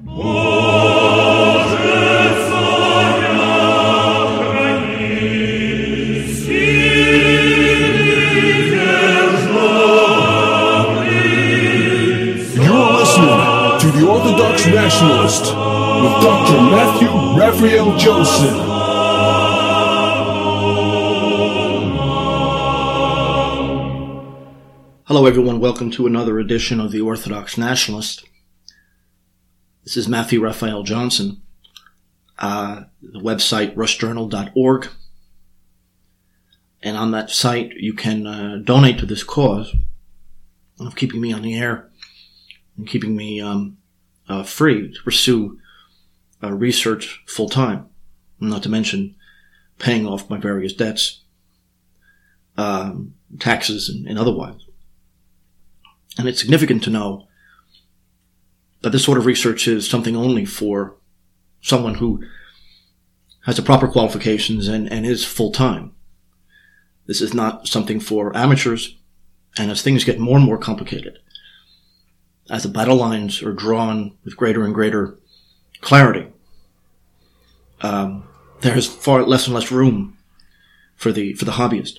The Orthodox Nationalist with Dr. Matthew Raphael Johnson. Hello everyone, welcome to another edition of The Orthodox Nationalist. This is Matthew Raphael Johnson. The website rushjournal.org. And on that site you can donate to this cause of keeping me on the air and keeping me free to pursue research full-time, not to mention paying off my various debts, taxes and otherwise. And it's significant to know that this sort of research is something only for someone who has the proper qualifications and is full-time. This is not something for amateurs, and as things get more and more complicated, as the battle lines are drawn with greater and greater clarity, there is far less and less room for the hobbyist.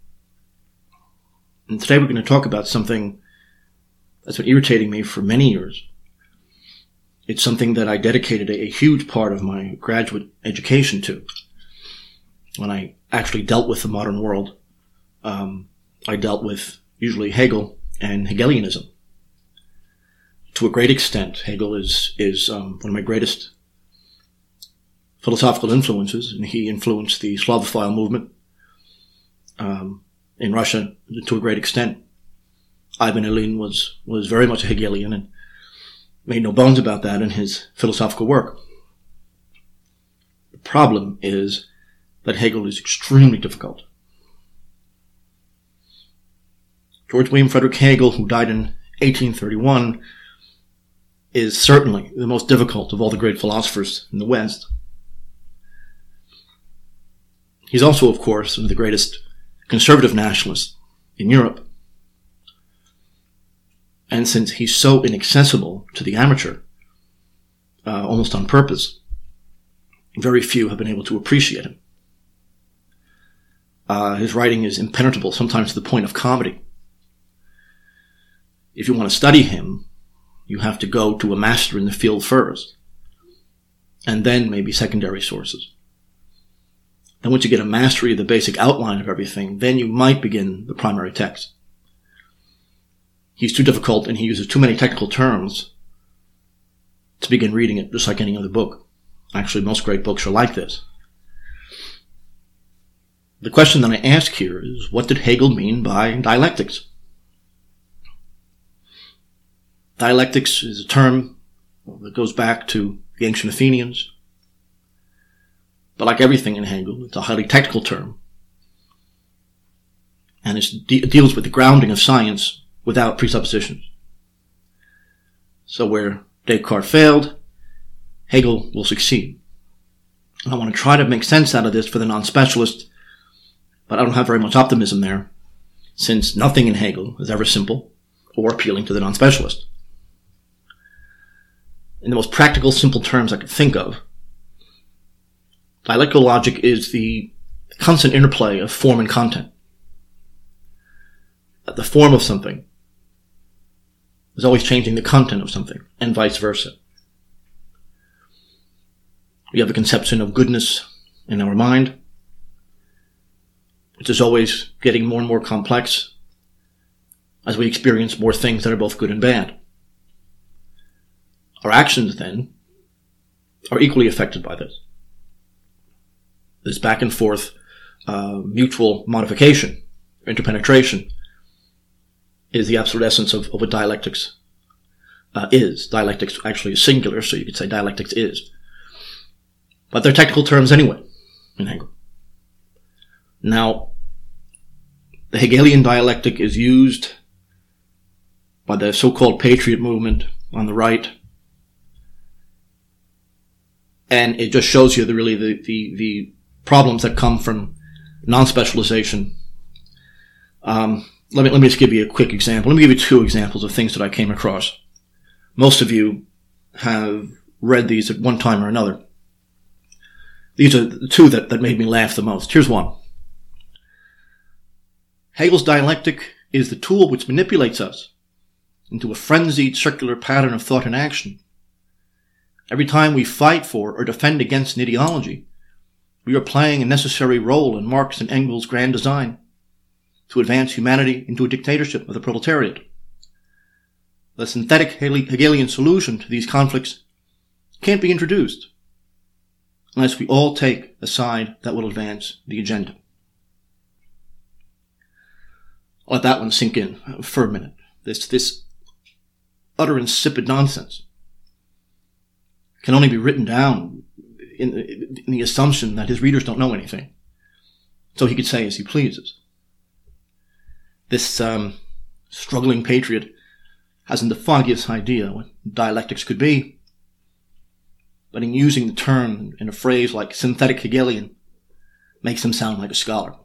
And today we're going to talk about something that's been irritating me for many years. It's something that I dedicated a huge part of my graduate education to. When I actually dealt with the modern world, I dealt with usually Hegel and Hegelianism. To a great extent, Hegel is one of my greatest philosophical influences, and he influenced the Slavophile movement in Russia to a great extent. Ivan Ilyin was very much a Hegelian and made no bones about that in his philosophical work. The problem is that Hegel is extremely difficult. George William Frederick Hegel, who died in 1831, is certainly the most difficult of all the great philosophers in the West. He's also, of course, one of the greatest conservative nationalists in Europe. And since he's so inaccessible to the amateur, almost on purpose, very few have been able to appreciate him. His writing is impenetrable, sometimes to the point of comedy. If you want to study him, you have to go to a master in the field first, and then maybe secondary sources. Then once you get a mastery of the basic outline of everything, then you might begin the primary text. He's too difficult and he uses too many technical terms to begin reading it, just like any other book. Actually, most great books are like this. The question that I ask here is, what did Hegel mean by dialectics? Dialectics is a term that goes back to the ancient Athenians. But like everything in Hegel, it's a highly technical term. And it deals with the grounding of science without presuppositions. So where Descartes failed, Hegel will succeed. And I want to try to make sense out of this for the non-specialist, but I don't have very much optimism there, since nothing in Hegel is ever simple or appealing to the non-specialist. In the most practical, simple terms I could think of, dialectical logic is the constant interplay of form and content. The form of something is always changing the content of something, and vice versa. We have a conception of goodness in our mind, which is always getting more and more complex as we experience more things that are both good and bad. Our actions, then, are equally affected by this. This back and forth mutual modification, interpenetration, is the absolute essence of what dialectics is. Dialectics actually is singular, so you could say dialectics is. But they're technical terms anyway in Hegel. Now, the Hegelian dialectic is used by the so-called patriot movement on the right, and it just shows you the problems that come from non-specialization. Let me just give you a quick example. Let me give you two examples of things that I came across. Most of you have read these at one time or another. These are the two that made me laugh the most. Here's one. Hegel's dialectic is the tool which manipulates us into a frenzied circular pattern of thought and action. Every time we fight for or defend against an ideology, we are playing a necessary role in Marx and Engels' grand design to advance humanity into a dictatorship of the proletariat. The synthetic Hegelian solution to these conflicts can't be introduced unless we all take a side that will advance the agenda. I'll let that one sink in for a minute. This utter insipid nonsense can only be written down in the assumption that his readers don't know anything, so he could say as he pleases. This struggling patriot hasn't the foggiest idea what dialectics could be, but in using the term in a phrase like synthetic Hegelian makes him sound like a scholar.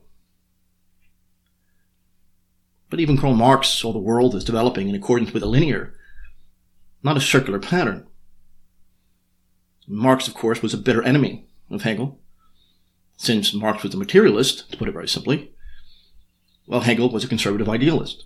But even Karl Marx saw the world as developing in accordance with a linear, not a circular pattern. Marx, of course, was a bitter enemy of Hegel, since Marx was a materialist, to put it very simply, while Hegel was a conservative idealist.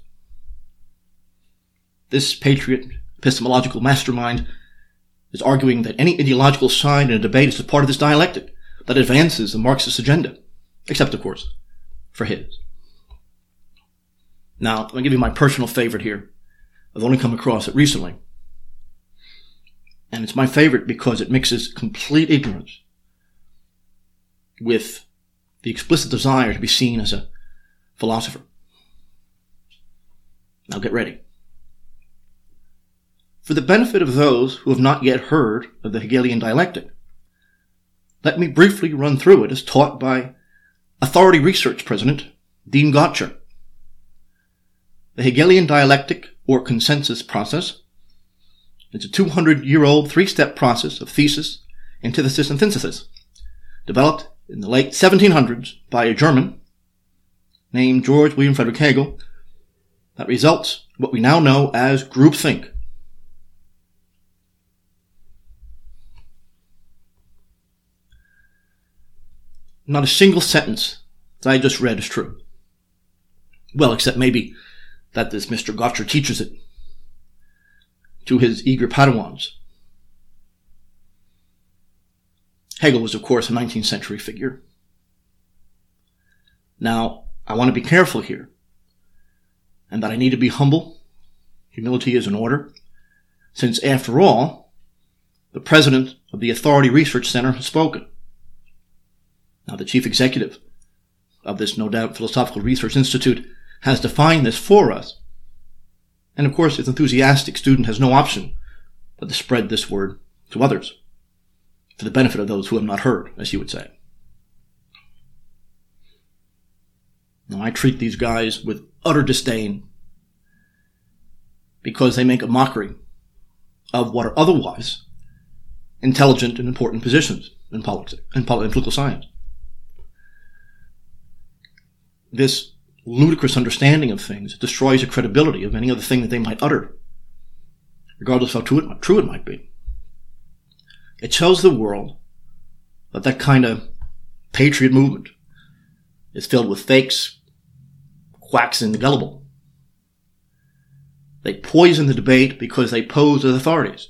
This patriot epistemological mastermind is arguing that any ideological side in a debate is a part of this dialectic that advances the Marxist agenda, except, of course, for his. Now, I'm going to give you my personal favorite here. I've only come across it recently. And it's my favorite because it mixes complete ignorance with the explicit desire to be seen as a philosopher. Now get ready. For the benefit of those who have not yet heard of the Hegelian dialectic, let me briefly run through it as taught by Authority Research President Dean Gotcher. The Hegelian dialectic, or consensus process, is a 200-year-old three-step process of thesis, antithesis, and synthesis, developed in the late 1700s by a German named George William Friedrich Hegel that results in what we now know as groupthink. Not a single sentence that I just read is true. Well, except maybe that this Mr. Gotcher teaches it to his eager Padawans. Hegel was, of course, a 19th century figure. Now, I want to be careful here, and that I need to be humble. Humility is in order, since, after all, the president of the Authority Research Center has spoken. Now, the chief executive of this, no doubt, Philosophical Research Institute has defined this for us. And of course, his enthusiastic student has no option but to spread this word to others, for the benefit of those who have not heard, as he would say. Now, I treat these guys with utter disdain because they make a mockery of what are otherwise intelligent and important positions in politics and political science. This ludicrous understanding of things destroys the credibility of any other thing that they might utter, regardless of how true it might be. It shows the world that kind of patriot movement is filled with fakes, quacks, and the gullible. They poison the debate because they pose as authorities.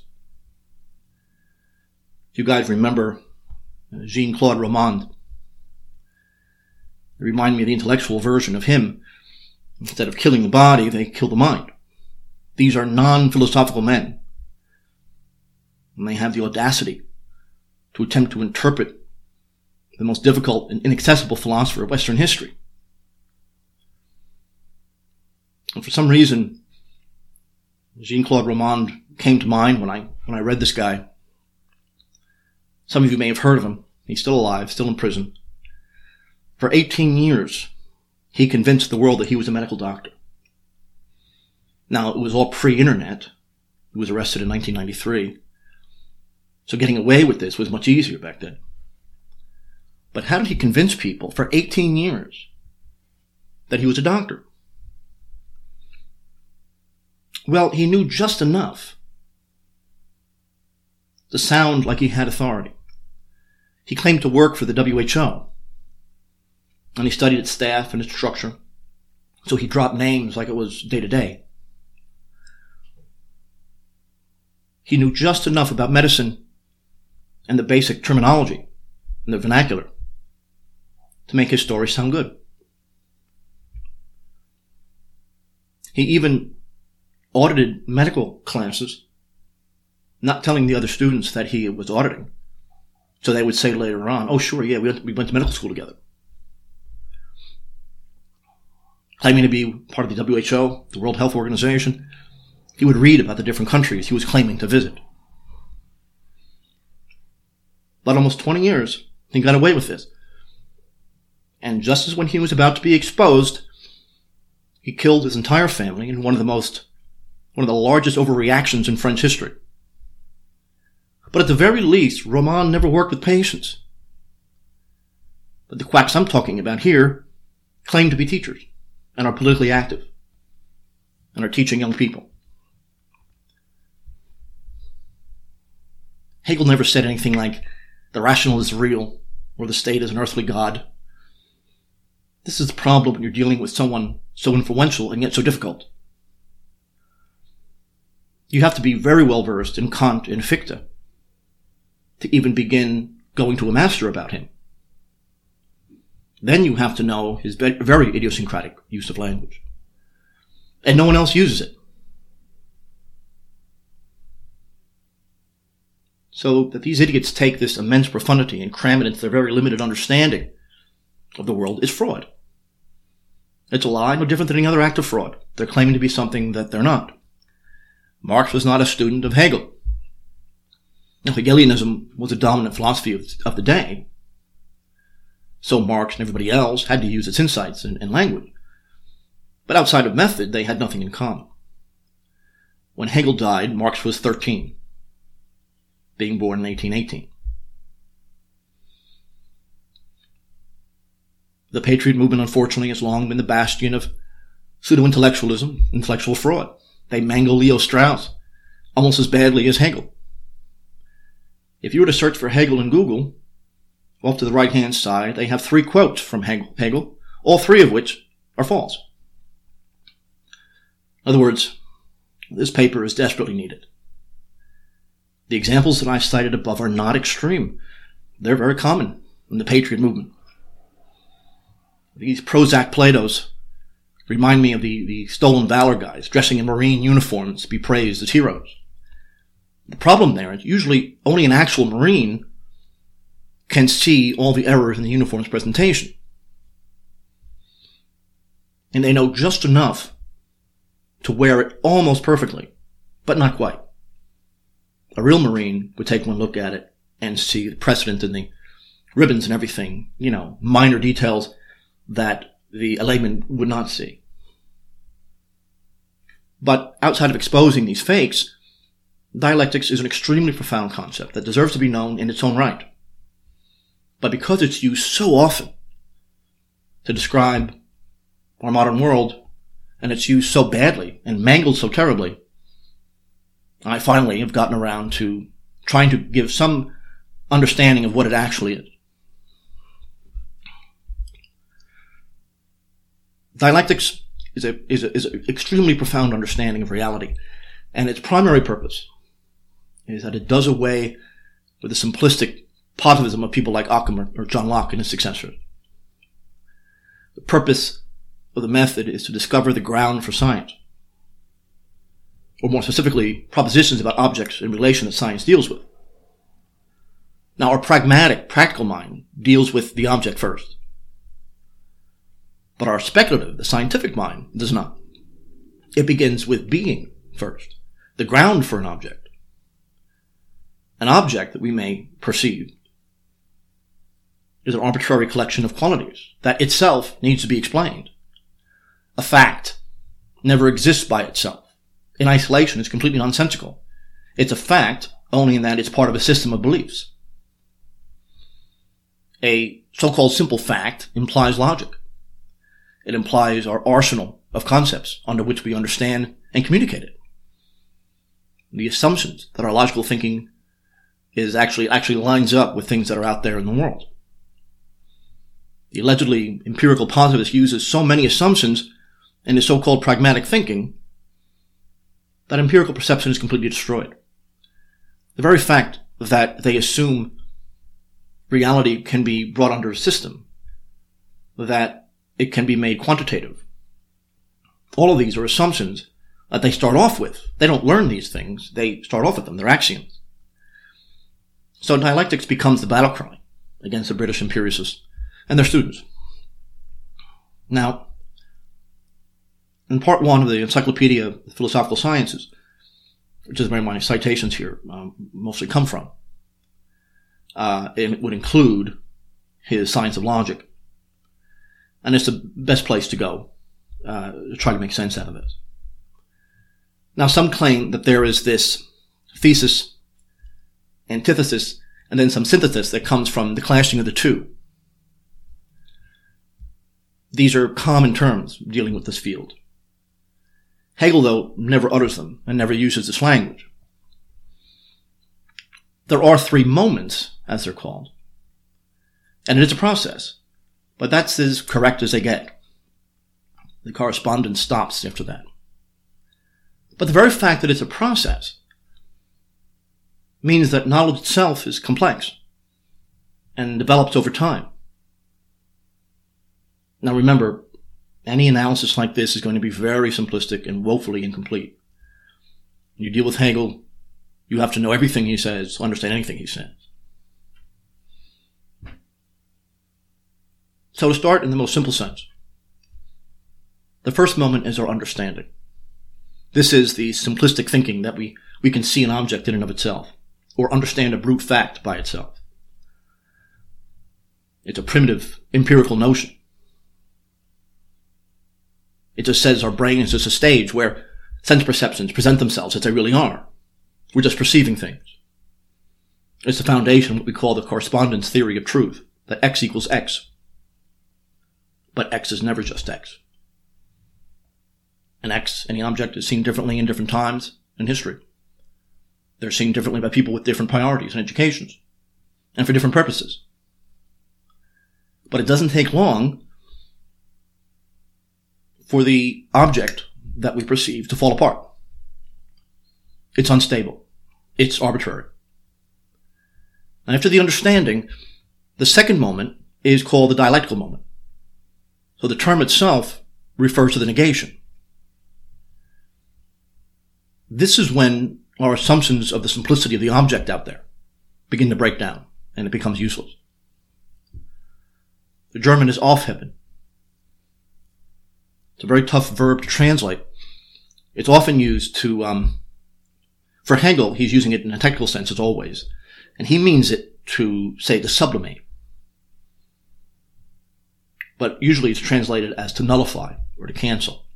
If you guys remember Jean-Claude Romand, they remind me of the intellectual version of him. Instead of killing the body, they kill the mind. These are non-philosophical men. And they have the audacity to attempt to interpret the most difficult and inaccessible philosopher of Western history. And for some reason, Jean-Claude Romand came to mind when I read this guy. Some of you may have heard of him. He's still alive, still in prison. For 18 years, he convinced the world that he was a medical doctor. Now, it was all pre-internet. He was arrested in 1993. So getting away with this was much easier back then. But how did he convince people for 18 years that he was a doctor? Well, he knew just enough to sound like he had authority. He claimed to work for the WHO, and he studied its staff and its structure, so he dropped names like it was day to day. He knew just enough about medicine and the basic terminology and the vernacular to make his story sound good. He even audited medical classes, not telling the other students that he was auditing. So they would say later on, oh sure, yeah, we went to medical school together. Claiming to be part of the WHO, the World Health Organization, he would read about the different countries he was claiming to visit. But almost 20 years, he got away with this. And just as when he was about to be exposed, he killed his entire family in one of the largest overreactions in French history. But at the very least, Roman never worked with patients. But the quacks I'm talking about here claim to be teachers and are politically active and are teaching young people. Hegel never said anything like, the rational is real, or the state is an earthly god. This is the problem when you're dealing with someone so influential and yet so difficult. You have to be very well versed in Kant and Fichte to even begin going to a master about him. Then you have to know his very idiosyncratic use of language. And no one else uses it. So that these idiots take this immense profundity and cram it into their very limited understanding of the world is fraud. It's a lie, no different than any other act of fraud. They're claiming to be something that they're not. Marx was not a student of Hegel. Now, Hegelianism was a dominant philosophy of the day, so Marx and everybody else had to use its insights and language. But outside of method, they had nothing in common. When Hegel died, Marx was 13, being born in 1818. The Patriot movement, unfortunately, has long been the bastion of pseudo-intellectualism, intellectual fraud. They mangle Leo Strauss almost as badly as Hegel. If you were to search for Hegel in Google, off to the right-hand side, they have 3 quotes from Hegel, all 3 of which are false. In other words, this paper is desperately needed. The examples that I cited above are not extreme. They're very common in the Patriot movement. These Prozac Platos remind me of the stolen valor guys dressing in Marine uniforms to be praised as heroes. The problem there is usually only an actual Marine can see all the errors in the uniform's presentation. And they know just enough to wear it almost perfectly, but not quite. A real Marine would take one look at it and see the precedent and the ribbons and everything, minor details that the layman would not see. But outside of exposing these fakes, dialectics is an extremely profound concept that deserves to be known in its own right. But because it's used so often to describe our modern world, and it's used so badly and mangled so terribly, I finally have gotten around to trying to give some understanding of what it actually is. Dialectics is an extremely profound understanding of reality, and its primary purpose is that it does away with the simplistic positivism of people like Occam or John Locke and his successors. The purpose of the method is to discover the ground for science, or more specifically, propositions about objects in relation that science deals with. Now, our pragmatic, practical mind deals with the object first. But our speculative, the scientific mind, does not. It begins with being first, the ground for an object. An object that we may perceive is an arbitrary collection of qualities that itself needs to be explained. A fact never exists by itself. In isolation, it's completely nonsensical. It's a fact only in that it's part of a system of beliefs. A so-called simple fact implies logic. It implies our arsenal of concepts under which we understand and communicate it. The assumptions that our logical thinking is actually lines up with things that are out there in the world. The allegedly empirical positivist uses so many assumptions in his so-called pragmatic thinking that empirical perception is completely destroyed. The very fact that they assume reality can be brought under a system, that it can be made quantitative, all of these are assumptions that they start off with. They don't learn these things. They start off with them. They're axioms. So dialectics becomes the battle cry against the British empiricists and their students. Now, in part 1 of the Encyclopedia of Philosophical Sciences, which is where my citations here mostly come from, it would include his Science of Logic. And it's the best place to go to try to make sense out of this. Now, some claim that there is this thesis, antithesis, and then some synthesis that comes from the clashing of the two. These are common terms dealing with this field. Hegel, though, never utters them and never uses this language. There are 3 moments, as they're called. And it is a process, but that's as correct as they get. The correspondence stops after that. But the very fact that it's a process means that knowledge itself is complex and develops over time. Now remember, any analysis like this is going to be very simplistic and woefully incomplete. When you deal with Hegel, you have to know everything he says, understand anything he says. So to start in the most simple sense, the first moment is our understanding. This is the simplistic thinking that we can see an object in and of itself, or understand a brute fact by itself. It's a primitive, empirical notion. It just says our brain is just a stage where sense perceptions present themselves as they really are. We're just perceiving things. It's the foundation of what we call the correspondence theory of truth, that X equals X. But X is never just X. An X, any object, is seen differently in different times in history. They're seen differently by people with different priorities and educations, and for different purposes. But it doesn't take long for the object that we perceive to fall apart. It's unstable. It's arbitrary. And after the understanding, the second moment is called the dialectical moment. So the term itself refers to the negation. This is when our assumptions of the simplicity of the object out there begin to break down, and it becomes useless. The German is aufheben. It's a very tough verb to translate. It's often used to, for Hegel, he's using it in a technical sense as always, and he means it to, say, to sublimate. But usually it's translated as to nullify or to cancel.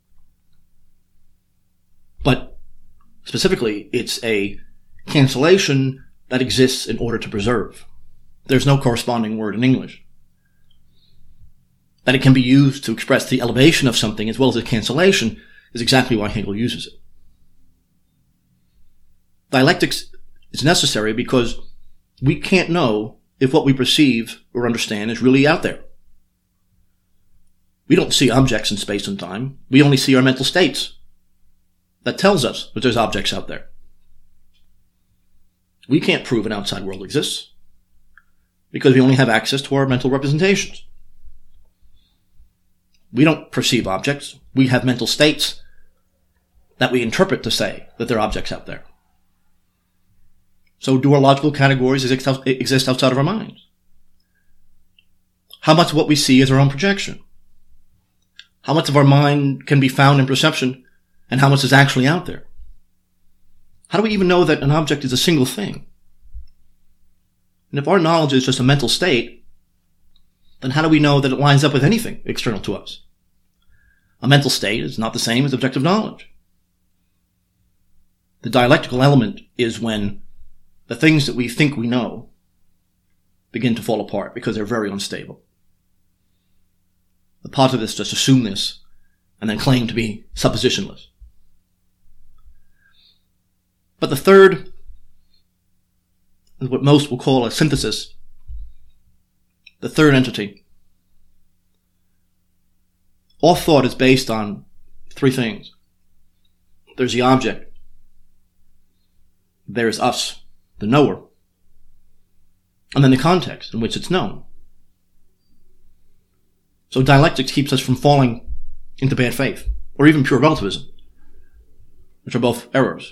But specifically, it's a cancellation that exists in order to preserve. There's no corresponding word in English. That it can be used to express the elevation of something as well as the cancellation is exactly why Hegel uses it. Dialectics is necessary because we can't know if what we perceive or understand is really out there. We don't see objects in space and time. We only see our mental states. That tells us that there's objects out there. We can't prove an outside world exists because we only have access to our mental representations. We don't perceive objects. We have mental states that we interpret to say that there are objects out there. So do our logical categories exist outside of our minds? How much of what we see is our own projection? How much of our mind can be found in perception and how much is actually out there? How do we even know that an object is a single thing? And if our knowledge is just a mental state, then how do we know that it lines up with anything external to us? A mental state is not the same as objective knowledge. The dialectical element is when the things that we think we know begin to fall apart because they're very unstable. The positivists just assume this and then claim to be suppositionless. But the third is what most will call a synthesis, the third entity. All thought is based on three things. There's the object. There's us, the knower. And then the context in which it's known. So dialectics keeps us from falling into bad faith, or even pure relativism, which are both errors.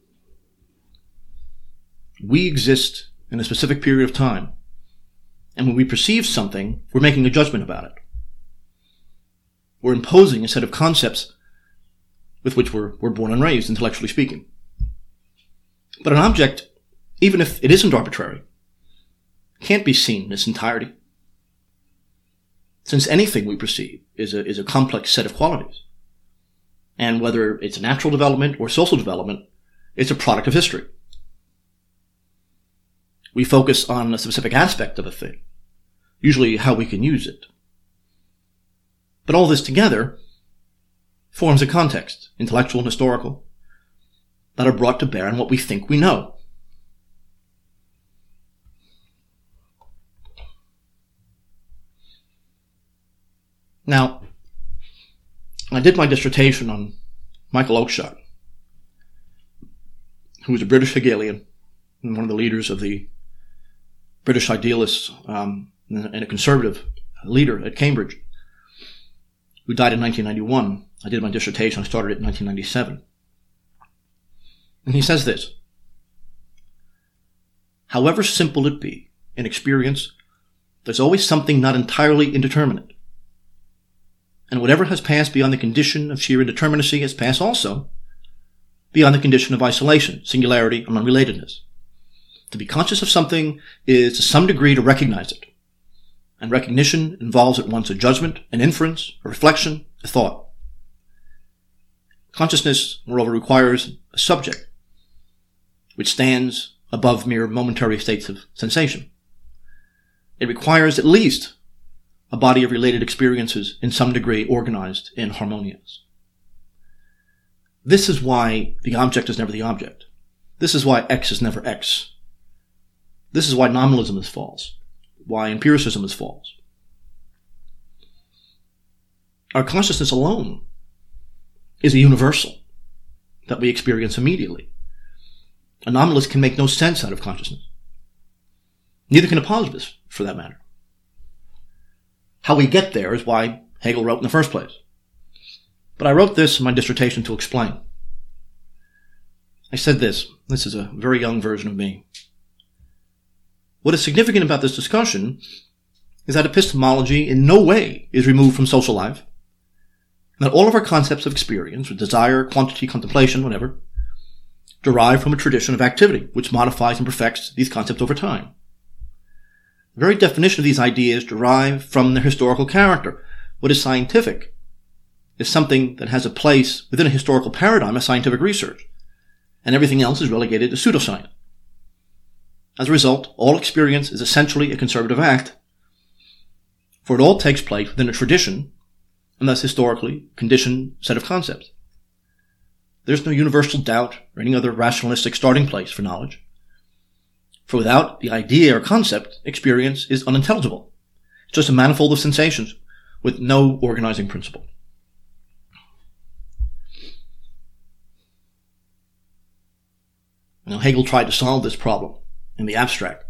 We exist in a specific period of time, and when we perceive something, we're making a judgment about it. We're imposing a set of concepts with which we're born and raised, intellectually speaking. But an object, even if it isn't arbitrary, can't be seen in its entirety, since anything we perceive is a complex set of qualities. And whether it's natural development or social development, it's a product of history. We focus on a specific aspect of a thing, usually how we can use it. But all this together forms a context, intellectual and historical, that are brought to bear on what we think we know. Now, I did my dissertation on Michael Oakeshott, who was a British Hegelian and one of the leaders of the British idealists and a conservative leader at Cambridge, who died in 1991. I did my dissertation, I started it in 1997. And he says this: however simple it be, in experience, there's always something not entirely indeterminate. And whatever has passed beyond the condition of sheer indeterminacy has passed also beyond the condition of isolation, singularity, and unrelatedness. To be conscious of something is to some degree to recognize it. And recognition involves at once a judgment, an inference, a reflection, a thought. Consciousness, moreover, requires a subject, which stands above mere momentary states of sensation. It requires at least a body of related experiences in some degree organized and harmonious. This is why the object is never the object. This is why X is never X. This is why nominalism is false, why empiricism is false. Our consciousness alone is a universal that we experience immediately. A nominalist can make no sense out of consciousness. Neither can a positivist, for that matter. How we get there is why Hegel wrote in the first place. But I wrote this in my dissertation to explain. I said this is a very young version of me. What is significant about this discussion is that epistemology in no way is removed from social life, and that all of our concepts of experience, or desire, quantity, contemplation, whatever, derive from a tradition of activity, which modifies and perfects these concepts over time. The very definition of these ideas derive from their historical character. What is scientific is something that has a place within a historical paradigm of scientific research, and everything else is relegated to pseudoscience. As a result, all experience is essentially a conservative act, for it all takes place within a tradition, and thus historically conditioned set of concepts. There's no universal doubt or any other rationalistic starting place for knowledge. For without the idea or concept, experience is unintelligible. It's just a manifold of sensations with no organizing principle. Now, Hegel tried to solve this problem in the abstract.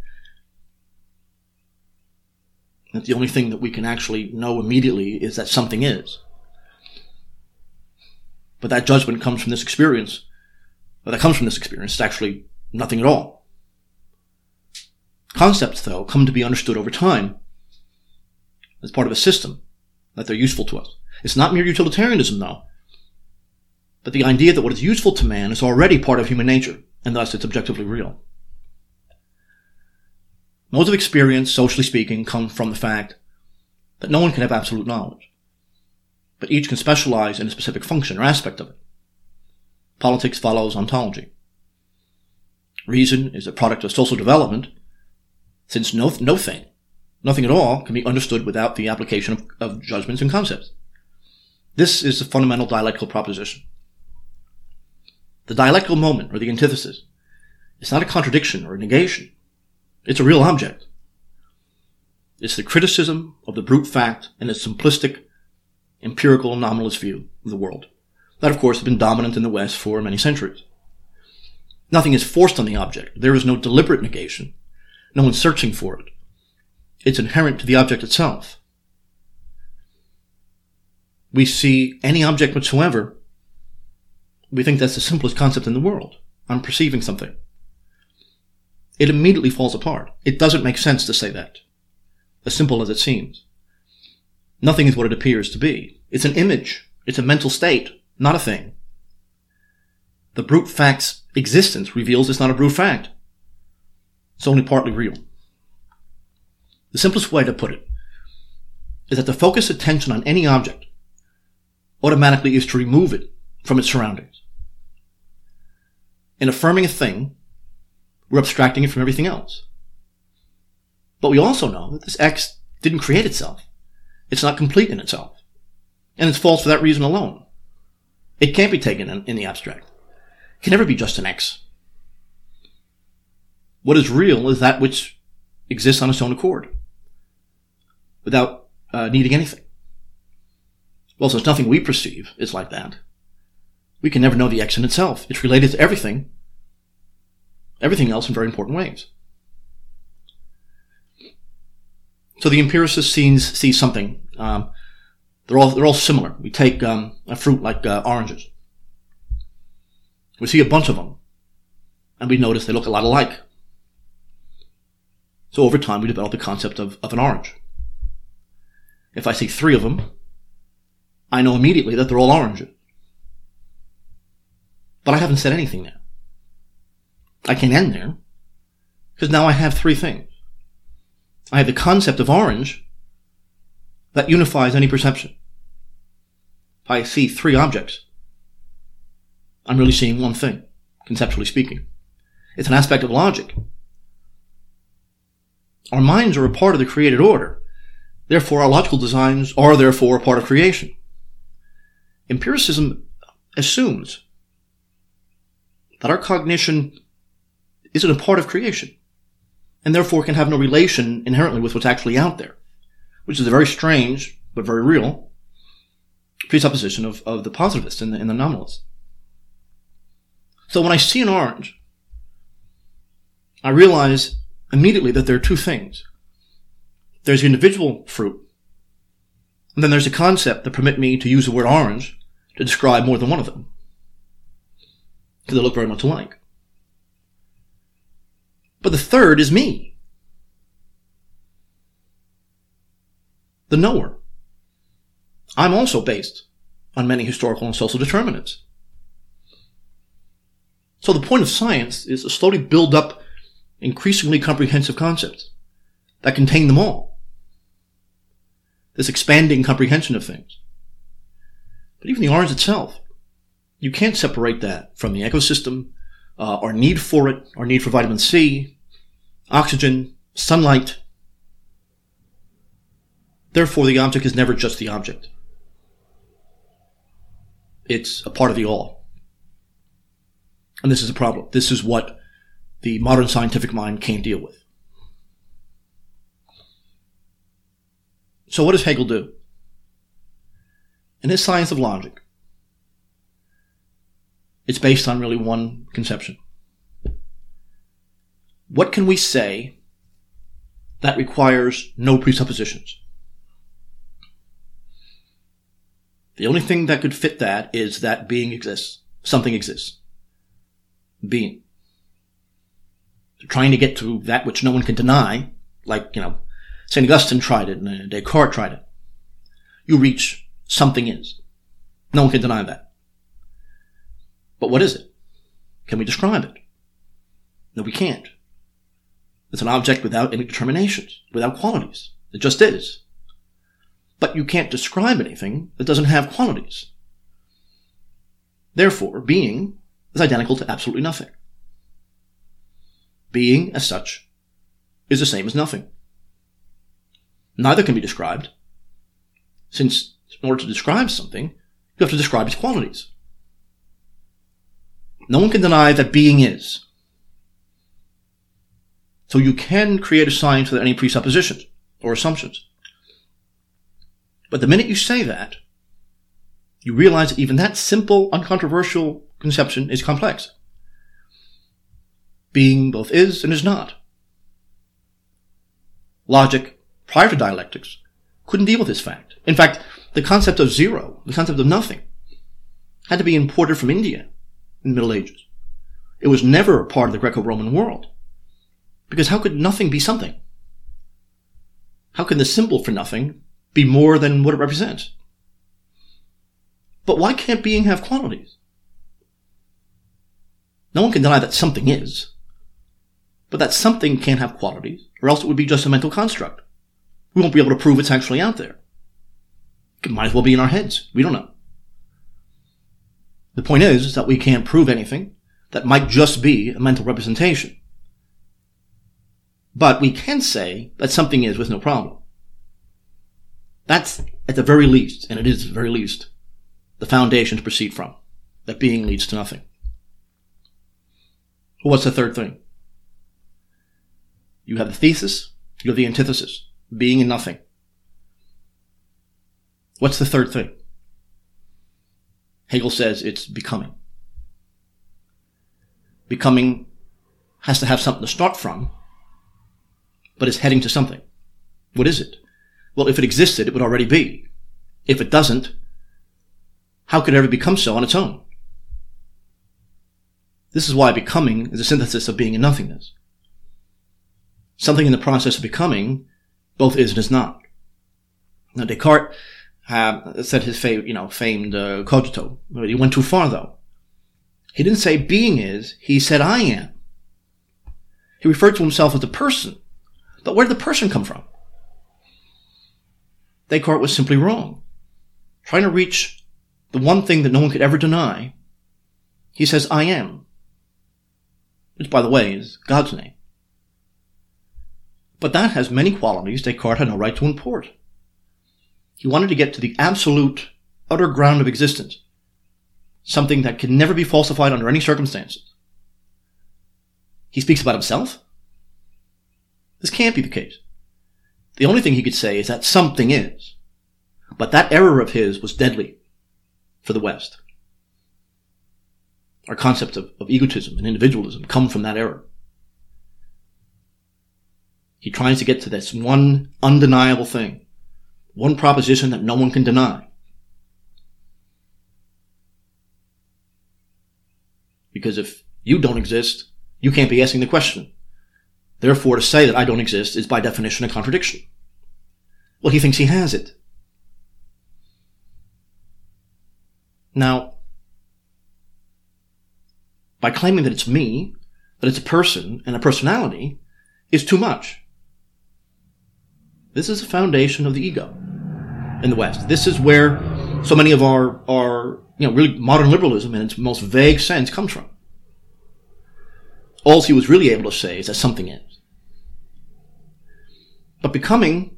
That the only thing that we can actually know immediately is that something is. But that judgment comes from this experience. It's actually nothing at all. Concepts, though, come to be understood over time as part of a system, that they're useful to us. It's not mere utilitarianism, though, but the idea that what is useful to man is already part of human nature, and thus it's objectively real. Modes of experience, socially speaking, come from the fact that no one can have absolute knowledge, but each can specialize in a specific function or aspect of it. Politics follows ontology. Reason is a product of social development, since nothing at all can be understood without the application of judgments and concepts. This is the fundamental dialectical proposition. The dialectical moment, or the antithesis, is not a contradiction or a negation. It's a real object. It's the criticism of the brute fact and its simplistic, empirical, nominalist view of the world. That, of course, has been dominant in the West for many centuries. Nothing is forced on the object. There is no deliberate negation. No one's searching for it. It's inherent to the object itself. We see any object whatsoever, we think that's the simplest concept in the world. I'm perceiving something. It immediately falls apart. It doesn't make sense to say that, as simple as it seems. Nothing is what it appears to be. It's an image. It's a mental state, not a thing. The brute fact's existence reveals it's not a brute fact. It's only partly real. The simplest way to put it is that to focus attention on any object automatically is to remove it from its surroundings. In affirming a thing, we're abstracting it from everything else. But we also know that this X didn't create itself. It's not complete in itself. And it's false for that reason alone. It can't be taken in the abstract. It can never be just an X. What is real is that which exists on its own accord, without needing anything. Well, since nothing we perceive is like that, we can never know the X in itself. It's related to everything else in very important ways. So the empiricist sees something. They're all similar. We take a fruit like oranges. We see a bunch of them, and we notice they look a lot alike. So over time, we develop the concept of an orange. If I see 3 of them, I know immediately that they're all oranges. But I haven't said anything there. I can end there, because now I have 3 things. I have the concept of orange that unifies any perception. If I see 3 objects, I'm really seeing one thing, conceptually speaking. It's an aspect of logic. Our minds are a part of the created order. Therefore, our logical designs are therefore a part of creation. Empiricism assumes that our cognition isn't a part of creation, and therefore can have no relation inherently with what's actually out there, which is a very strange, but very real, presupposition of the positivist and the nominalist. So when I see an orange, I realize immediately that there are 2 things. There's the individual fruit, and then there's a concept that permit me to use the word orange to describe more than one of them, because they look very much alike. But the third is me, the knower. I'm also based on many historical and social determinants. So the point of science is to slowly build up increasingly comprehensive concepts that contain them all. This expanding comprehension of things. But even the orange itself, you can't separate that from the ecosystem, our need for it, our need for vitamin C, oxygen, sunlight. Therefore, the object is never just the object. It's a part of the all. And this is a problem. This is what the modern scientific mind can't deal with. So what does Hegel do? In his science of logic, it's based on really one conception. What can we say that requires no presuppositions? The only thing that could fit that is that being exists. Something exists. Being. So trying to get to that which no one can deny, like, St. Augustine tried it and Descartes tried it. You reach something is. No one can deny that. But what is it? Can we describe it? No, we can't. It's an object without any determinations, without qualities. It just is. But you can't describe anything that doesn't have qualities. Therefore, being is identical to absolutely nothing. Being, as such, is the same as nothing. Neither can be described, since in order to describe something, you have to describe its qualities. No one can deny that being is. So you can create a science without any presuppositions or assumptions. But the minute you say that, you realize that even that simple, uncontroversial conception is complex. Being both is and is not. Logic, prior to dialectics, couldn't deal with this fact. In fact, the concept of zero, the concept of nothing, had to be imported from India in the Middle Ages. It was never a part of the Greco-Roman world. Because how could nothing be something? How can the symbol for nothing be more than what it represents? But why can't being have qualities? No one can deny that something is. But that something can't have qualities, or else it would be just a mental construct. We won't be able to prove it's actually out there. It might as well be in our heads. We don't know. The point is that we can't prove anything that might just be a mental representation. But we can say that something is with no problem. That's, at the very least, and it is at the very least, the foundation to proceed from. That being leads to nothing. Well, what's the third thing? You have the thesis, you have the antithesis, being and nothing. What's the third thing? Hegel says it's becoming. Becoming has to have something to start from, but it's heading to something. What is it? Well, if it existed, it would already be. If it doesn't, how could it ever become so on its own? This is why becoming is a synthesis of being and nothingness. Something in the process of becoming both is and is not. Now, Descartes said his famed cogito. He went too far, though. He didn't say being is, he said I am. He referred to himself as the person. But where did the person come from? Descartes was simply wrong. Trying to reach the one thing that no one could ever deny, he says I am. Which, by the way, is God's name. But that has many qualities Descartes had no right to import. He wanted to get to the absolute, utter ground of existence. Something that can never be falsified under any circumstances. He speaks about himself? This can't be the case. The only thing he could say is that something is. But that error of his was deadly for the West. Our concepts of egotism and individualism come from that error. He tries to get to this one undeniable thing. One proposition that no one can deny. Because if you don't exist, you can't be asking the question. Therefore, to say that I don't exist is by definition a contradiction. Well, he thinks he has it. Now, by claiming that it's me, that it's a person and a personality, is too much. This is the foundation of the ego in the West. This is where so many of our really modern liberalism in its most vague sense comes from. All he was really able to say is that something is. But becoming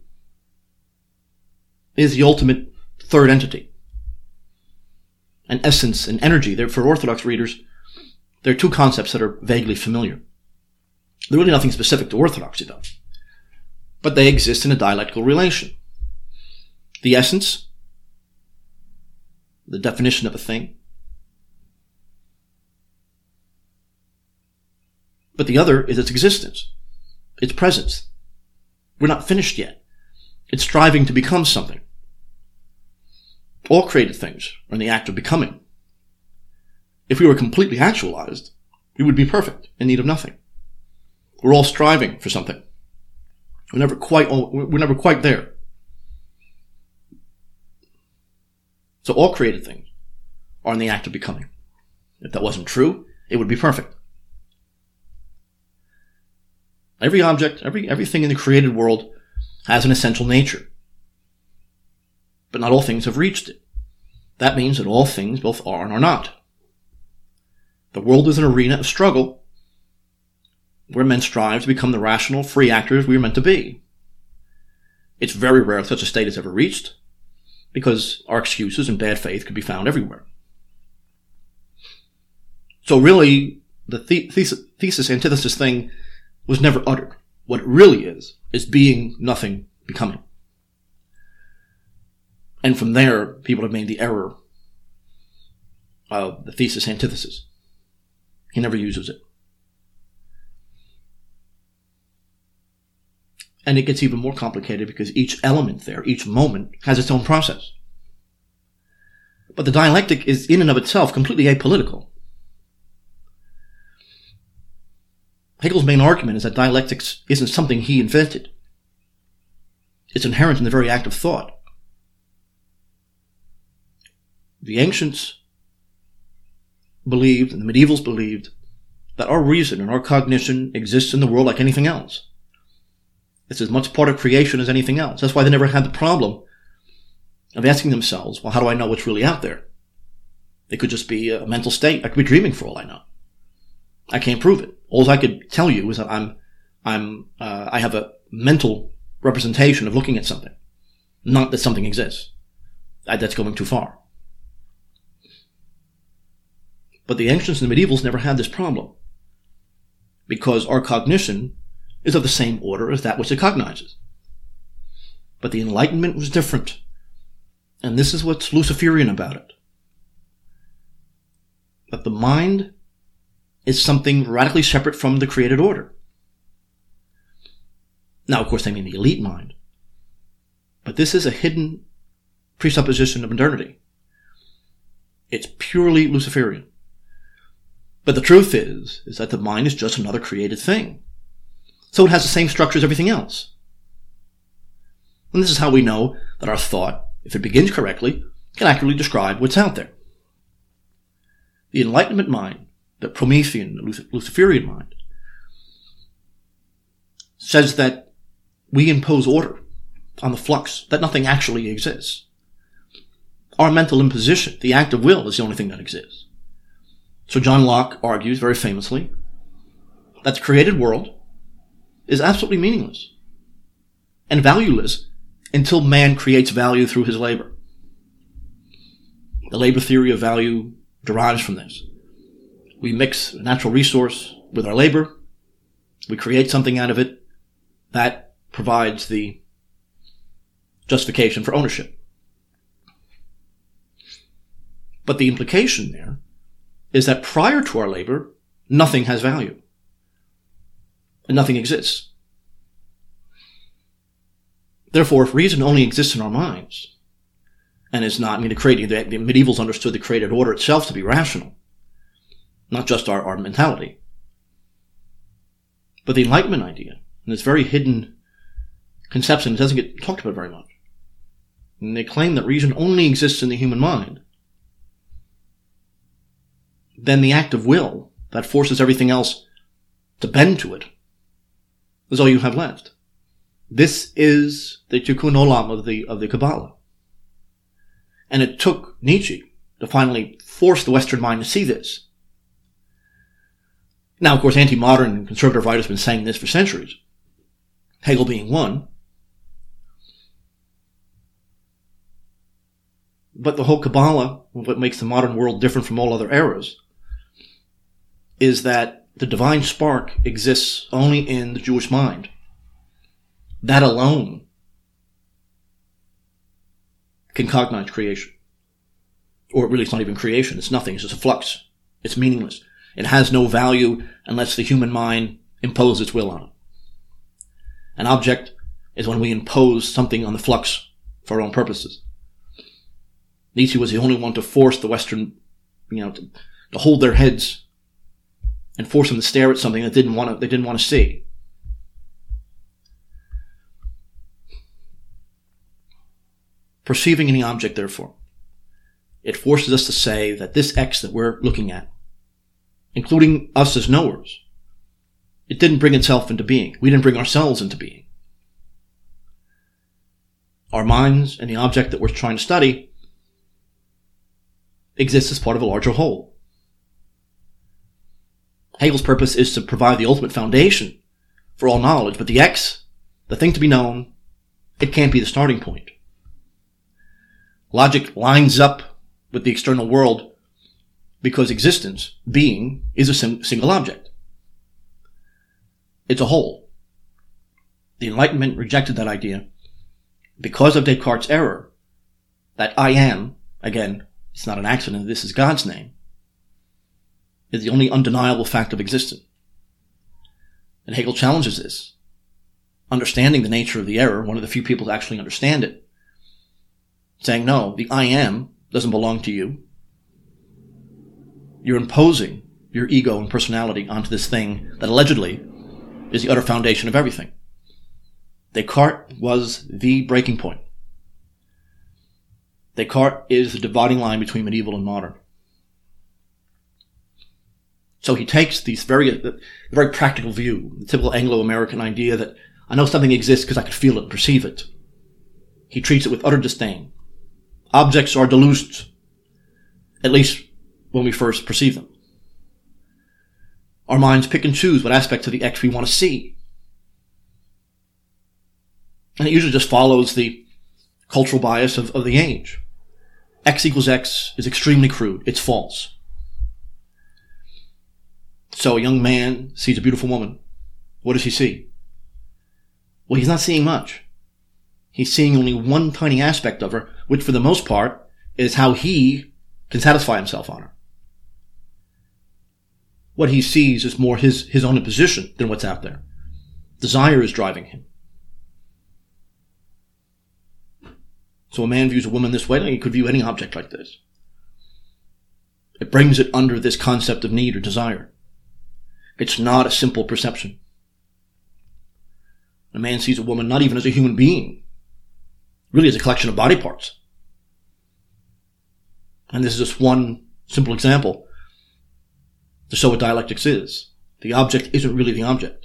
is the ultimate third entity. And essence and energy. For Orthodox readers, there are two concepts that are vaguely familiar. They're really nothing specific to Orthodoxy, though. But they exist in a dialectical relation. The essence, the definition of a thing. But the other is its existence, its presence. We're not finished yet. It's striving to become something. All created things are in the act of becoming. If we were completely actualized, we would be perfect, in need of nothing. We're all striving for something. We're never quite there. So all created things are in the act of becoming. If that wasn't true, it would be perfect. Every object, everything in the created world has an essential nature. But not all things have reached it. That means that all things both are and are not. The world is an arena of struggle where men strive to become the rational, free actors we are meant to be. It's very rare such a state is ever reached, because our excuses and bad faith could be found everywhere. So really, the thesis-antithesis thing was never uttered. What it really is being, nothing, becoming. And from there, people have made the error of the thesis antithesis. He never uses it. And it gets even more complicated because each element there, each moment, has its own process. But the dialectic is in and of itself completely apolitical. Hegel's main argument is that dialectics isn't something he invented. It's inherent in the very act of thought. The ancients believed, and the medievals believed, that our reason and our cognition exists in the world like anything else. It's as much part of creation as anything else. That's why they never had the problem of asking themselves, well, how do I know what's really out there? It could just be a mental state. I could be dreaming for all I know. I can't prove it. All I could tell you is that I have a mental representation of looking at something, not that something exists. That's going too far. But the ancients and the medievals never had this problem, because our cognition is of the same order as that which it cognizes. But the Enlightenment was different, and this is what's Luciferian about it. That the mind is something radically separate from the created order. Now, of course, they mean the elite mind. But this is a hidden presupposition of modernity. It's purely Luciferian. But the truth is that the mind is just another created thing. So it has the same structure as everything else. And this is how we know that our thought, if it begins correctly, can accurately describe what's out there. The Enlightenment mind, the Promethean, Luciferian mind, says that we impose order on the flux, that nothing actually exists. Our mental imposition, the act of will, is the only thing that exists. So John Locke argues very famously that the created world is absolutely meaningless and valueless until man creates value through his labor. The labor theory of value derives from this. We mix a natural resource with our labor. We create something out of it that provides the justification for ownership. But the implication there is that prior to our labor, nothing has value. And nothing exists. Therefore, if reason only exists in our minds, and is not, the medievals understood the created order itself to be rational, not just our mentality. But the Enlightenment idea, and this very hidden conception, doesn't get talked about very much. And they claim that reason only exists in the human mind. Then the act of will that forces everything else to bend to it is all you have left. This is the Tikkun Olam of the Kabbalah. And it took Nietzsche to finally force the Western mind to see this. Now, of course, anti-modern and conservative writers have been saying this for centuries, Hegel being one. But the whole Kabbalah, what makes the modern world different from all other eras, is that the divine spark exists only in the Jewish mind. That alone can cognize creation. Or really, it's not even creation. It's nothing. It's just a flux. It's meaningless. It has no value unless the human mind imposes its will on it. An object is when we impose something on the flux for our own purposes. Nietzsche was the only one to force the Western, to hold their heads and force them to stare at something that they didn't want to see. Perceiving any object, therefore, it forces us to say that this X that we're looking at, including us as knowers, it didn't bring itself into being. We didn't bring ourselves into being. Our minds and the object that we're trying to study exists as part of a larger whole. Hegel's purpose is to provide the ultimate foundation for all knowledge, but the X, the thing to be known, it can't be the starting point. Logic lines up with the external world because existence, being, is a single object. It's a whole. The Enlightenment rejected that idea because of Descartes' error that I am, again, it's not an accident, this is God's name, is the only undeniable fact of existence. And Hegel challenges this, understanding the nature of the error, one of the few people to actually understand it, saying, no, the I am doesn't belong to you. You're imposing your ego and personality onto this thing that allegedly is the utter foundation of everything. Descartes was the breaking point. Descartes is the dividing line between medieval and modern. So he takes these very practical view, the typical Anglo-American idea that I know something exists because I can feel it and perceive it. He treats it with utter disdain. Objects are delusions, at least when we first perceive them. Our minds pick and choose what aspects of the X we want to see. And it usually just follows the cultural bias of the age. X equals X is extremely crude. It's false. So a young man sees a beautiful woman. What does he see? Well, he's not seeing much. He's seeing only one tiny aspect of her, which for the most part is how he can satisfy himself on her. What he sees is more his own imposition than what's out there. Desire is driving him. So a man views a woman this way, he could view any object like this. It brings it under this concept of need or desire. It's not a simple perception. A man sees a woman not even as a human being, really as a collection of body parts. And this is just one simple example to show what dialectics is. The object isn't really the object.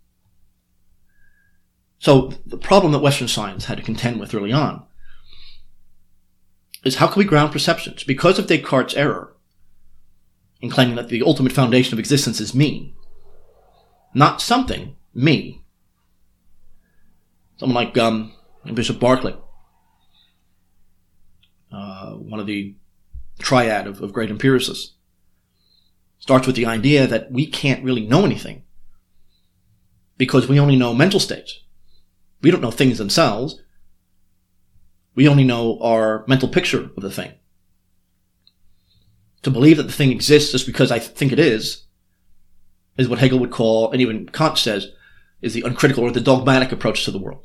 So the problem that Western science had to contend with early on is how can we ground perceptions? Because of Descartes' error in claiming that the ultimate foundation of existence is me, not something, me. Someone like Bishop Berkeley, one of the triad of great empiricists, starts with the idea that we can't really know anything because we only know mental states. We don't know things themselves. We only know our mental picture of the thing. To believe that the thing exists just because I think it is what Hegel would call, and even Kant says, is the uncritical or the dogmatic approach to the world.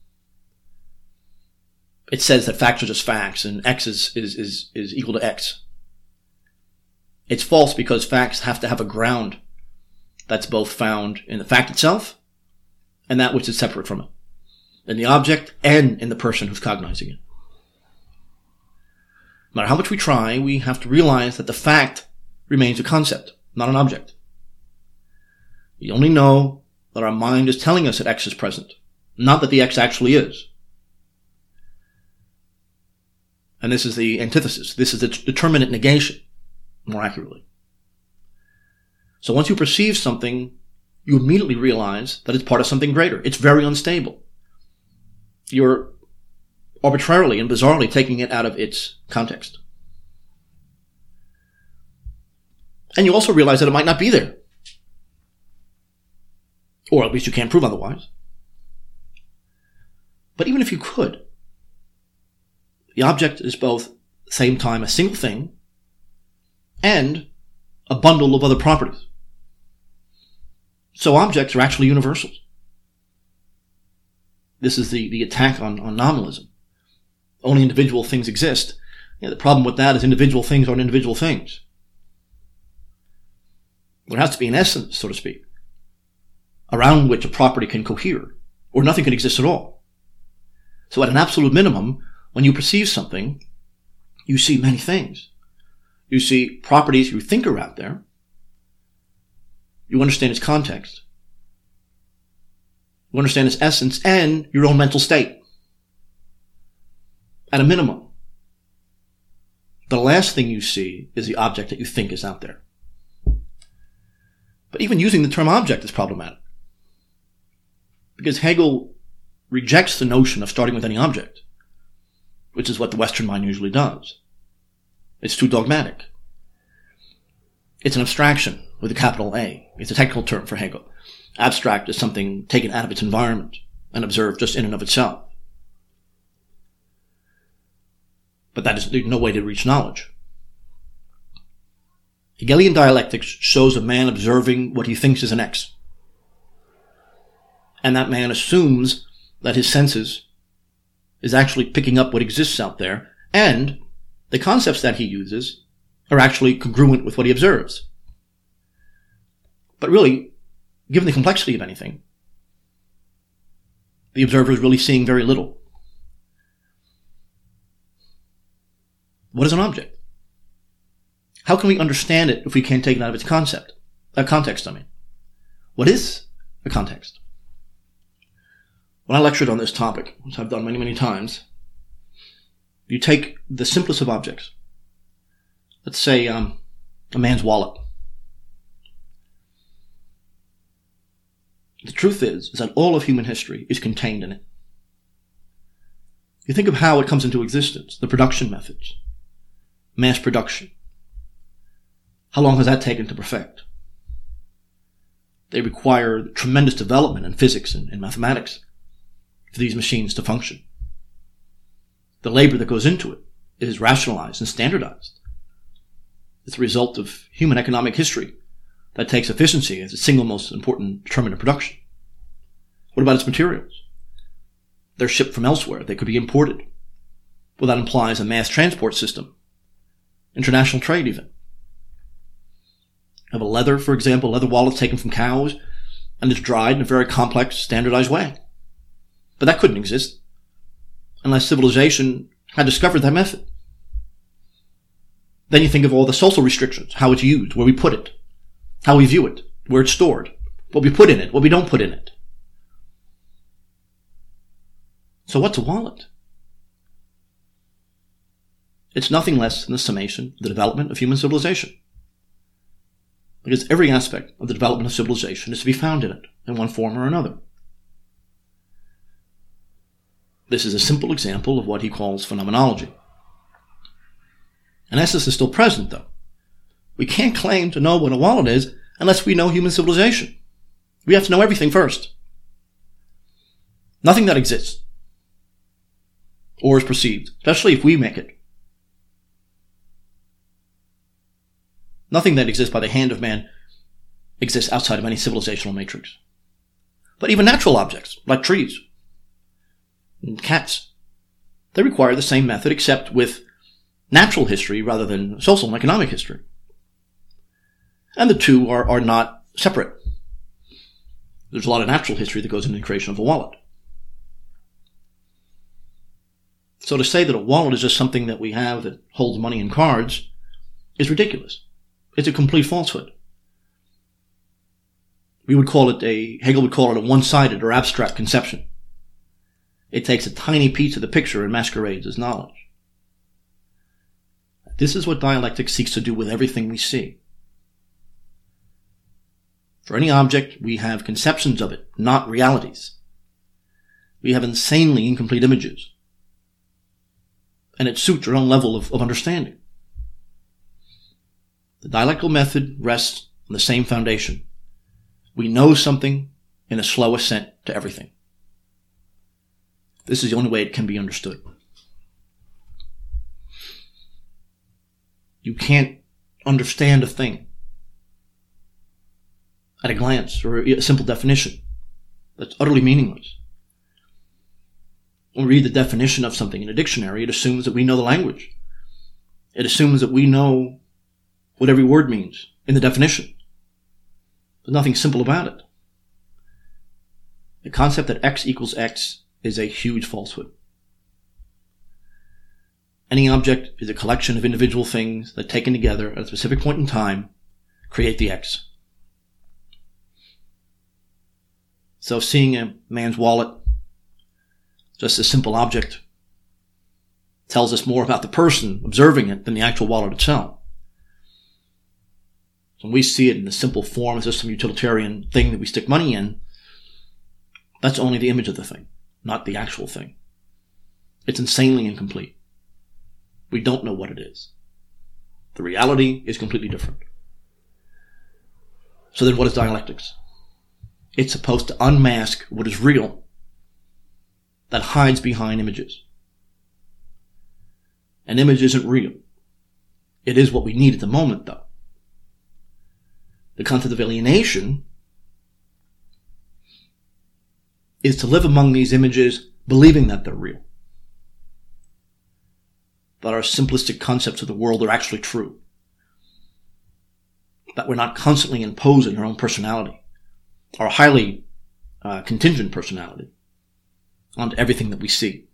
It says that facts are just facts and X is equal to X. It's false because facts have to have a ground that's both found in the fact itself and that which is separate from it, in the object and in the person who's cognizing it. No matter how much we try, we have to realize that the fact remains a concept, not an object. We only know that our mind is telling us that X is present, not that the X actually is. And this is the antithesis. This is the determinate negation, more accurately. So once you perceive something, you immediately realize that it's part of something greater. It's very unstable. You're arbitrarily and bizarrely taking it out of its context. And you also realize that it might not be there. Or at least you can't prove otherwise. But even if you could, the object is both at the same time a single thing and a bundle of other properties. So objects are actually universals. This is the attack on nominalism. Only individual things exist. The problem with that is individual things aren't individual things. There has to be an essence, so to speak, around which a property can cohere, or nothing can exist at all. So at an absolute minimum, when you perceive something, you see many things. You see properties you think are out there. You understand its context. You understand its essence and your own mental state. At a minimum. The last thing you see is the object that you think is out there. But even using the term object is problematic. Because Hegel rejects the notion of starting with any object, which is what the Western mind usually does. It's too dogmatic. It's an abstraction with a capital A. It's a technical term for Hegel. Abstract is something taken out of its environment, and observed just in and of itself. But that is no way to reach knowledge. Hegelian dialectics shows a man observing what he thinks is an X. And that man assumes that his senses is actually picking up what exists out there, and the concepts that he uses are actually congruent with what he observes. But really, given the complexity of anything, the observer is really seeing very little. What is an object? How can we understand it if we can't take it out of its context? What is a context? When I lectured on this topic, which I've done many, many times, you take the simplest of objects. Let's say a man's wallet. The truth is that all of human history is contained in it. You think of how it comes into existence, the production methods, mass production. How long has that taken to perfect? They require tremendous development in physics and mathematics for these machines to function. The labor that goes into it is rationalized and standardized. It's a result of human economic history that takes efficiency as the single most important determinant of production. What about its materials? They're shipped from elsewhere. They could be imported. Well, that implies a mass transport system. International trade even. Have a leather, for example, leather wallet taken from cows, and it's dried in a very complex, standardized way. But that couldn't exist unless civilization had discovered that method. Then you think of all the social restrictions, how it's used, where we put it, how we view it, where it's stored, what we put in it, what we don't put in it. So what's a wallet? It's nothing less than the summation of the development of human civilization. Because every aspect of the development of civilization is to be found in it, in one form or another. This is a simple example of what he calls phenomenology. And essence is still present, though. We can't claim to know what a wallet is unless we know human civilization. We have to know everything first. Nothing that exists or is perceived, especially if we make it. Nothing that exists by the hand of man exists outside of any civilizational matrix. But even natural objects, like trees and cats, they require the same method except with natural history rather than social and economic history. And the two are not separate. There's a lot of natural history that goes into the creation of a wallet. So to say that a wallet is just something that we have that holds money and cards is ridiculous. It's a complete falsehood. Hegel would call it a one-sided or abstract conception. It takes a tiny piece of the picture and masquerades as knowledge. This is what dialectics seeks to do with everything we see. For any object, we have conceptions of it, not realities. We have insanely incomplete images. And it suits our own level of understanding. The dialectical method rests on the same foundation. We know something in a slow ascent to everything. This is the only way it can be understood. You can't understand a thing at a glance or a simple definition. That's utterly meaningless. When we read the definition of something in a dictionary, it assumes that we know the language. It assumes that we know what every word means in the definition. There's nothing simple about it. The concept that X equals X is a huge falsehood. Any object is a collection of individual things that, taken together at a specific point in time, create the X. So seeing a man's wallet, just a simple object, tells us more about the person observing it than the actual wallet itself. When we see it in a simple form as just some utilitarian thing that we stick money in, that's only the image of the thing, not the actual thing. It's insanely incomplete. We don't know what it is. The reality is completely different. So then what is dialectics? It's supposed to unmask what is real that hides behind images. An image isn't real. It is what we need at the moment, though. The concept of alienation is to live among these images believing that they're real, that our simplistic concepts of the world are actually true, that we're not constantly imposing our own personality, our highly contingent personality, onto everything that we see.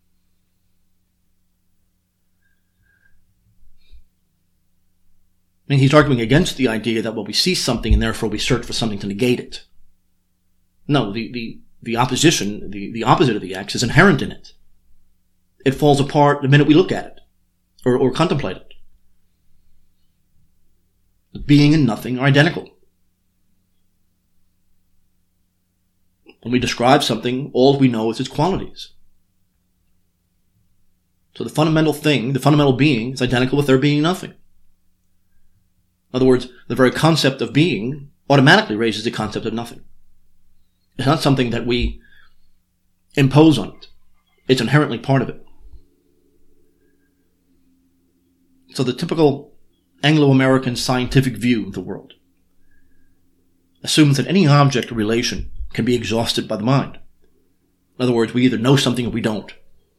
I mean, he's arguing against the idea that, well, we see something and therefore we search for something to negate it. No, the opposition, the opposite of the X is inherent in it. It falls apart the minute we look at it or contemplate it. Being and nothing are identical. When we describe something, all we know is its qualities. So the fundamental thing, the fundamental being, is identical with there being nothing. In other words, the very concept of being automatically raises the concept of nothing. It's not something that we impose on it. It's inherently part of it. So the typical Anglo-American scientific view of the world assumes that any object or relation can be exhausted by the mind. In other words, we either know something or we don't.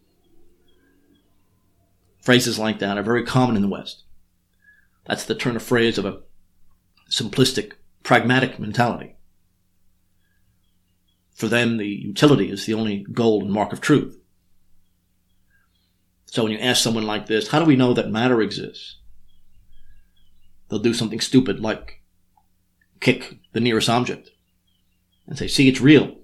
Phrases like that are very common in the West. That's the turn of phrase of a simplistic, pragmatic mentality. For them, the utility is the only goal and mark of truth. So when you ask someone like this, how do we know that matter exists? They'll do something stupid like kick the nearest object and say, see, it's real.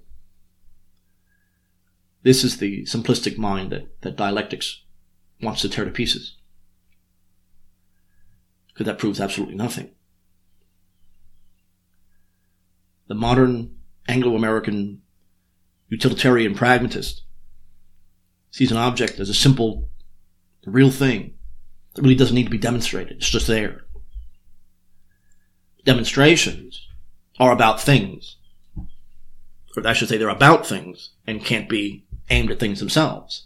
This is the simplistic mind that dialectics wants to tear to pieces. Because that proves absolutely nothing. The modern Anglo-American utilitarian pragmatist sees an object as a simple, real thing that really doesn't need to be demonstrated. It's just there. Demonstrations are about things. Or I should say they're about things and can't be aimed at things themselves.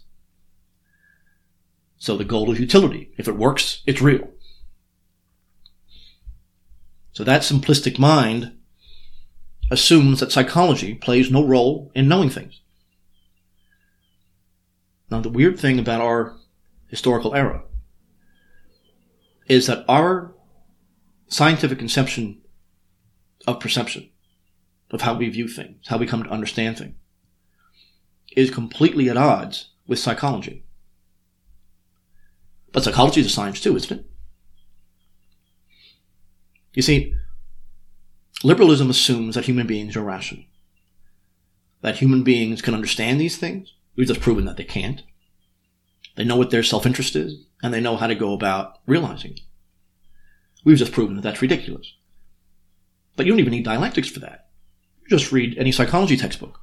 So the goal is utility. If it works, it's real. So that simplistic mind assumes that psychology plays no role in knowing things. Now, the weird thing about our historical era is that our scientific conception of perception, of how we view things, how we come to understand things, is completely at odds with psychology. But psychology is a science too, isn't it? You see, liberalism assumes that human beings are rational, that human beings can understand these things. We've just proven that they can't. They know what their self-interest is, and they know how to go about realizing it. We've just proven that that's ridiculous. But you don't even need dialectics for that. You just read any psychology textbook.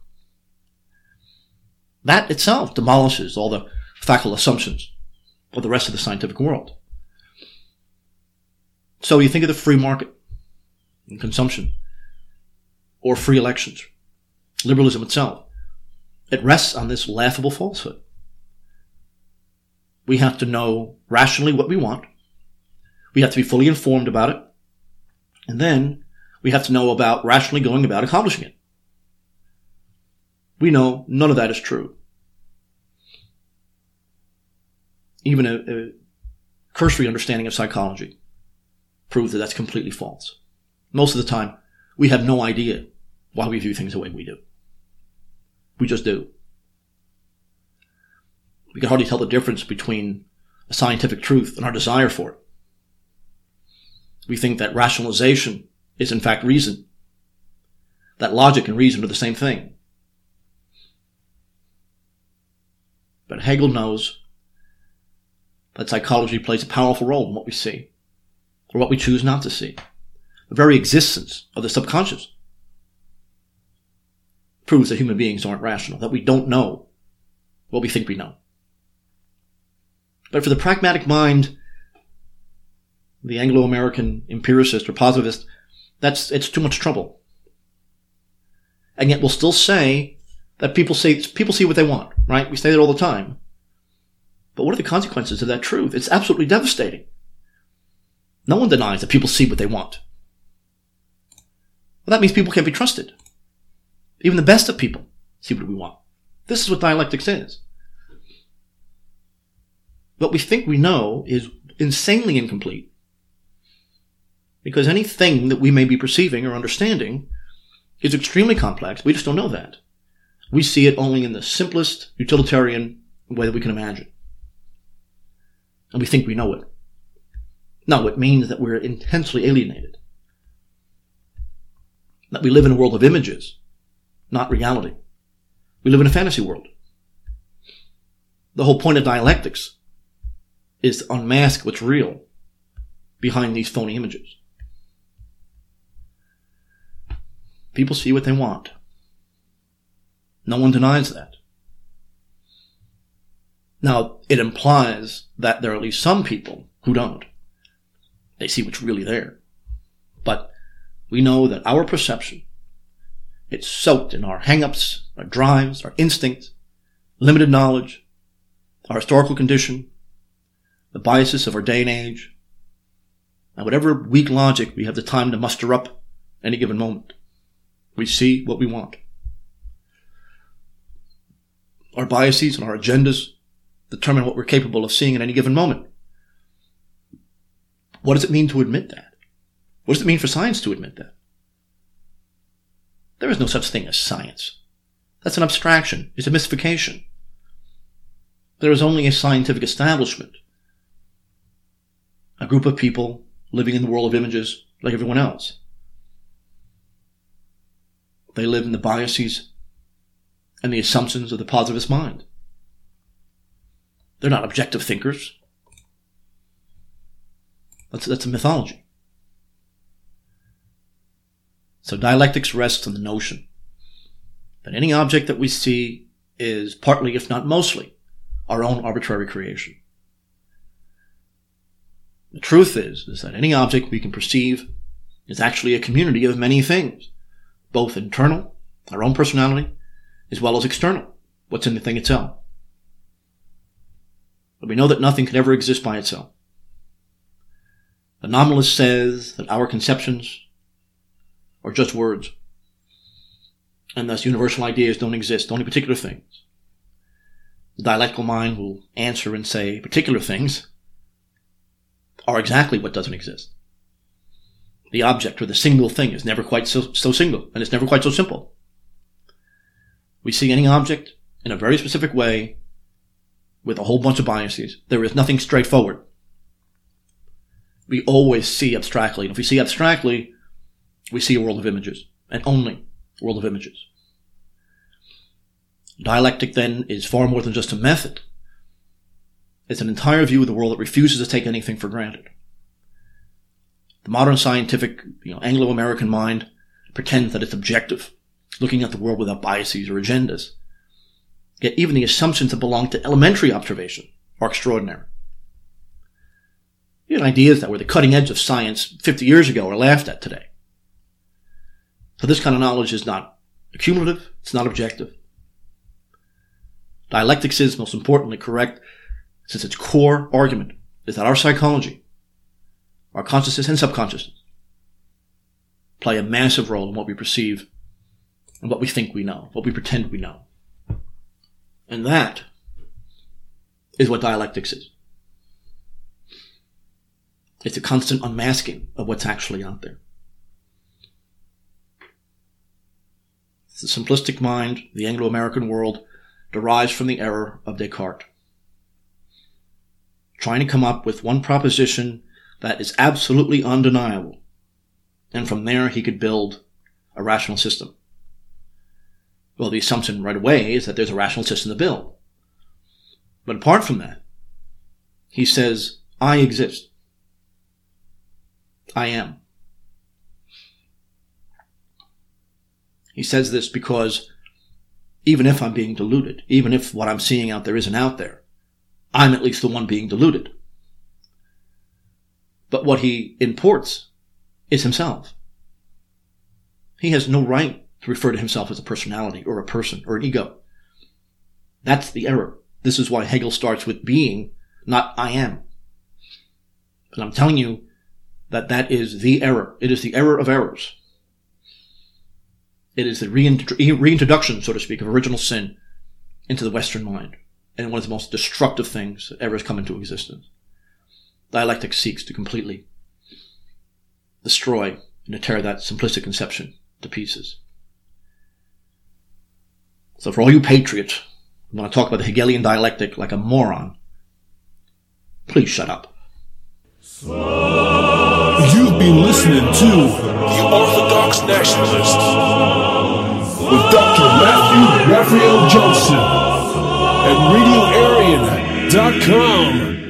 That itself demolishes all the factual assumptions of the rest of the scientific world. So you think of the free market and consumption, or free elections, liberalism itself. It rests on this laughable falsehood. We have to know rationally what we want. We have to be fully informed about it. And then we have to know about rationally going about accomplishing it. We know none of that is true. Even a cursory understanding of psychology proves that that's completely false. Most of the time, we have no idea why we view things the way we do. We just do. We can hardly tell the difference between a scientific truth and our desire for it. We think that rationalization is in fact reason. That logic and reason are the same thing. But Hegel knows that psychology plays a powerful role in what we see, or what we choose not to see. The very existence of the subconscious proves that human beings aren't rational, that we don't know what we think we know. But for the pragmatic mind, the Anglo-American empiricist or positivist, it's too much trouble. And yet we'll still say that people see what they want, right? We say that all the time. But what are the consequences of that truth? It's absolutely devastating. No one denies that people see what they want. Well, that means people can't be trusted. Even the best of people see what we want. This is what dialectics is. What we think we know is insanely incomplete, because anything that we may be perceiving or understanding is extremely complex. We just don't know that. We see it only in the simplest utilitarian way that we can imagine. And we think we know it. No, it means that we're intensely alienated. That we live in a world of images, not reality. We live in a fantasy world. The whole point of dialectics is to unmask what's real behind these phony images. People see what they want. No one denies that. Now, it implies that there are at least some people who don't. They see what's really there. But we know that our perception, it's soaked in our hang-ups, our drives, our instincts, limited knowledge, our historical condition, the biases of our day and age, and whatever weak logic we have the time to muster up any given moment. We see what we want. Our biases and our agendas determine what we're capable of seeing at any given moment. What does it mean to admit that? What does it mean for science to admit that? There is no such thing as science. That's an abstraction. It's a mystification. There is only a scientific establishment. A group of people living in the world of images like everyone else. They live in the biases and the assumptions of the positivist mind. They're not objective thinkers. That's a mythology. So dialectics rests on the notion that any object that we see is partly, if not mostly, our own arbitrary creation. The truth is that any object we can perceive is actually a community of many things, both internal, our own personality, as well as external, what's in the thing itself. But we know that nothing can ever exist by itself. The nominalist says that our conceptions are just words, and thus universal ideas don't exist, only particular things. The dialectical mind will answer and say particular things are exactly what doesn't exist. The object or the single thing is never quite so single, and it's never quite so simple. We see any object in a very specific way with a whole bunch of biases. There is nothing straightforward. We always see abstractly. And if we see abstractly, we see a world of images, and only a world of images. Dialectic, then, is far more than just a method. It's an entire view of the world that refuses to take anything for granted. The modern scientific, Anglo-American mind pretends that it's objective, looking at the world without biases or agendas. Yet even the assumptions that belong to elementary observation are extraordinary. Even ideas that were the cutting edge of science 50 years ago are laughed at today. So this kind of knowledge is not accumulative, it's not objective. Dialectics is, most importantly, correct, since its core argument is that our psychology, our consciousness and subconsciousness, play a massive role in what we perceive and what we think we know, what we pretend we know. And that is what dialectics is. It's a constant unmasking of what's actually out there. The simplistic mind, the Anglo-American world, derives from the error of Descartes. Trying to come up with one proposition that is absolutely undeniable, and from there he could build a rational system. Well, the assumption right away is that there's a rational system to build. But apart from that, he says, I exist. I am. He says this because even if I'm being deluded, even if what I'm seeing out there isn't out there, I'm at least the one being deluded. But what he imports is himself. He has no right to refer to himself as a personality or a person or an ego. That's the error. This is why Hegel starts with being, not I am. And I'm telling you that that is the error. It is the error of errors. It is the reintroduction, so to speak, of original sin into the Western mind, and one of the most destructive things that ever has come into existence. Dialectic seeks to completely destroy and to tear that simplistic conception to pieces. So for all you patriots who want to talk about the Hegelian dialectic like a moron, please shut up. You've been listening to The Orthodox Nationalist with Dr. Matthew Raphael Johnson at RadioArian.com.